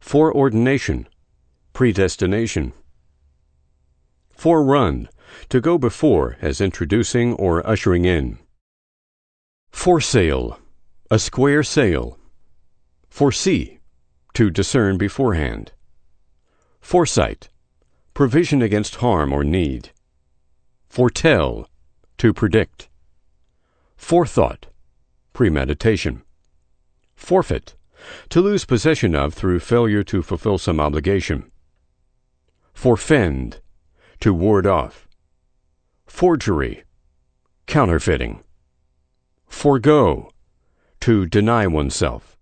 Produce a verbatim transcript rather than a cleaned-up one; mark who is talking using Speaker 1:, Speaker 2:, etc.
Speaker 1: foreordination, predestination. Forerun, to go before, as introducing or ushering in. Foresail, a square sail. Foresee, to discern beforehand. Foresight, provision against harm or need. Foretell, to predict. Forethought, premeditation. Forfeit, to lose possession of through failure to fulfill some obligation. Forfend, to ward off. Forgery, counterfeiting. Forego, to deny oneself.